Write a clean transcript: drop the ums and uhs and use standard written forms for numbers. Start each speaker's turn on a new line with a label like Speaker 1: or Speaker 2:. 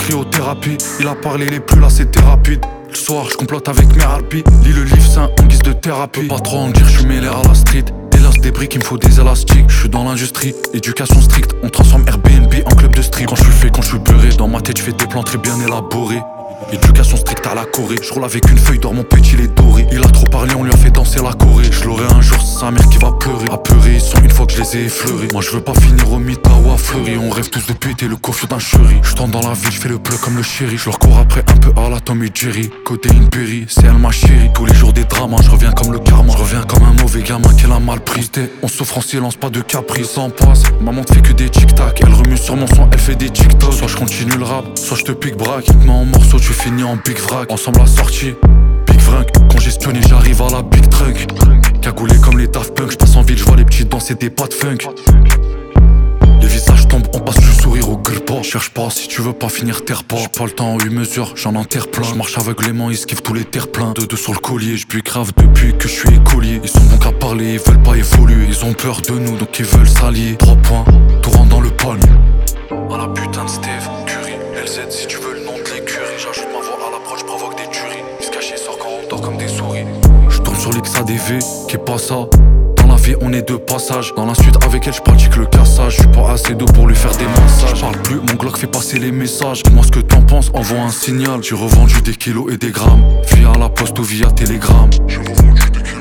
Speaker 1: cryothérapie. Il a parlé, il est plus là, c'était rapide. Le soir, je complote avec mes harpies. Lis le livre sain en guise de thérapie. Pas trop en dire, je suis mêlé à la street. Des briques, il me faut des élastiques. Je suis dans l'industrie, éducation stricte. On transforme Airbnb en club de street. Quand je suis fait, quand je suis beurré, dans ma tête je fais des plans très bien élaborés. Éducation stricte à la Corée. Je roule avec une feuille d'or, mon petit il est doré. Il a trop parlé, on lui a fait danser la Corée. Je l'aurai un jour, c'est sa mère qui va pleurer. Apeurés, ils sont une fois que je les ai effleurés. Moi je veux pas finir au Mita ou à Fleury. On rêve tous de péter le coffre d'un chéri. Je tente dans la ville, je fais le bleu comme le chéri. Je leur cours après un peu à la Tom et Jerry. Côté une Berry, c'est elle ma chérie. Tous les jours des dramas, je reviens comme le karma. Je reviens comme un mauvais gamin qu'elle a mal pris. On souffre en silence, pas de caprice. Ça en passe, maman te fait que des tic-tac. Elle remue sur mon son, elle fait des tic-toc. Soit je continue le rap, soit je te pique braque. Te mets en morceaux, tu finis en big vrac. Ensemble la sortie, big vrunk. Congestionné, j'arrive à la big truck. Cagoulé comme les Daft Punk, j'passe en ville, j'vois les petits danser des pas de funk. Les visages tombent, on passe du sourire au gueule pas. Cherche pas si tu veux pas finir terre pas. J'ai pas le temps en 8 mesures, j'en enterre plein. J'marche aveuglément, ils esquivent tous les terres pleins. Deux sur le collier, j'buis grave depuis que je suis écolier. Ils sont bons qu'à parler, ils veulent pas évoluer. Ils ont peur de nous, donc ils veulent s'allier. 3 points, tout rentre dans le palmier. À la putain de Steve, Curry, LZ si tu veux le nom de l'écurie. J'ajoute ma voix à l'approche, provoque des tueries. Il se cache et sort quand on dort comme des souris. Je tourne sur l'XADV, qui est pas ça. Dans la vie on est de passage. Dans la suite avec elle je pratique le cassage. Je suis pas assez doux pour lui faire des massages. Je parle plus, mon Glock fait passer les messages. Dis-moi ce que t'en penses, envoie un signal. J'ai revendu des kilos et des grammes, via la poste ou via télégramme. J'ai revendu des kilos.